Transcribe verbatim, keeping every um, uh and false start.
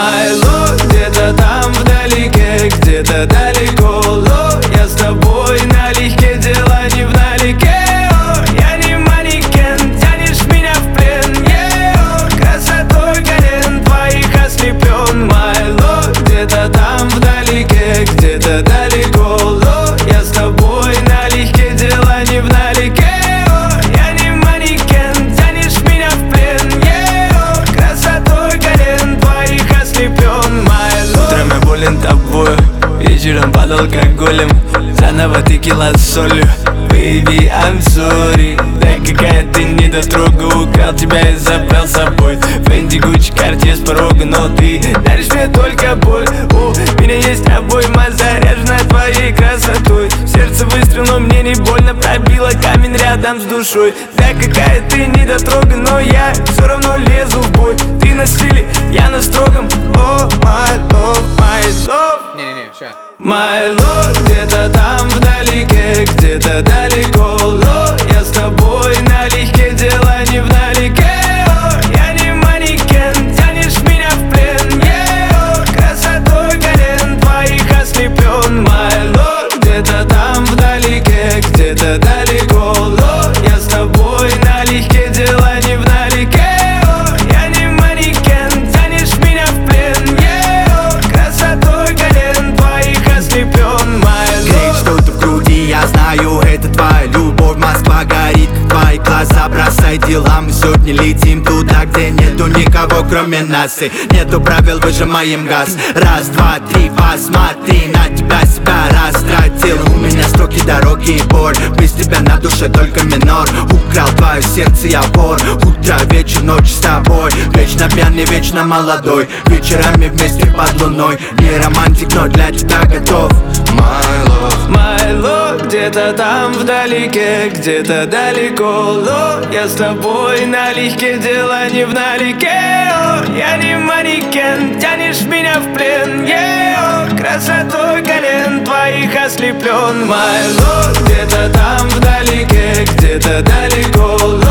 My love, где-то там вдалеке, где-то далеко, ло, я с тобой налегке, дела не вдалеке. О, я не манекен, тянешь меня в плен, yeah, о, красотой колен твоих ослеплен. My love, где-то там вдалеке, где-то далеко, ло, я с тобой налегке, дела не вдалеке. О, я не манекен, тянешь меня в плен, yeah, о, красотой колен твоих ослеплен. My love. Утром я болен тобою, вечером под алкоголем, заново текила с солью. Baby, I'm sorry. Да какая ты недотрога, украл тебя и забрал с собой. Фэнди, Гуччи, Картье с порога, но ты даришь мне только боль. У меня есть обойма, заряженная твоей красотой. Сердце выстрел, но мне не больно, пробило камень рядом с душой. Да какая ты недотрога, но я все равно лезу в бой. Ты на стиле, я на строгом. Oh, my love, my love. Не-не-не, ща. My love, где-то там вдалеке, где-то далеко, ло, я с тобой налегке, дела не вдалеке. О, я не манекен, тянешь меня в плен, yeah, о, красотой колен твоих ослеплен. My love, где-то там вдалеке, где-то далеко, ло, я с тобой налегке, дела не вдалеке. О, я не манекен, тянешь меня в плен, yeah, о, красотой колен твоих ослеплен. My Греет love. что-то в груди, я знаю, это твоя любовь. Москва горит, как твои глаза, бросай дела. Мы сегодня летим туда, где нету никого, кроме нас. И нету правил, выжимаем газ. Раз, два, три, посмотри на тебя, себя растратил. У меня строки, дороги и боль, без тебя на душе только минор. Украл твое сердце, я вор. Утро, вечер, ночь с тобой. Вечно пьяный, вечно молодой. Вечерами вместе под луной. Не романтик, но для тебя готов. My love. My love, где-то там вдалеке, где-то далеко, ло, я с тобой налегке, дела не вдалеке. О, я не манекен, тянешь меня в плен, yeah, о, красотой колен твоих ослеплен. My love, где-то там вдалеке, где-то далеко, ло,